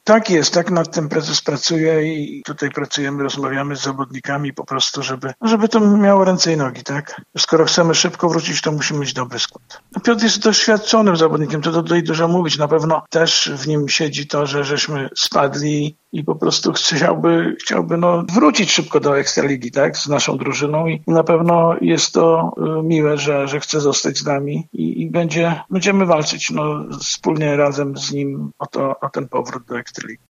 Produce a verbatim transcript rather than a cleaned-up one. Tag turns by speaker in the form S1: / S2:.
S1: Tak jest, tak nad tym prezes pracuje i tutaj pracujemy, rozmawiamy z zawodnikami po prostu, żeby, żeby to miało ręce i nogi, tak? Skoro chcemy szybko wrócić, to musimy mieć dobry skład. Piotr jest doświadczonym zawodnikiem, to tutaj dużo mówić. Na pewno też w nim siedzi to, że żeśmy spadli i po prostu chciałby, chciałby no, wrócić szybko do Ekstraligi, tak? Z naszą drużyną i na pewno jest to miłe, że, że chce zostać z nami i, i będzie, będziemy walczyć no, wspólnie razem z nim o, to, o ten powrót do Ekstraligi.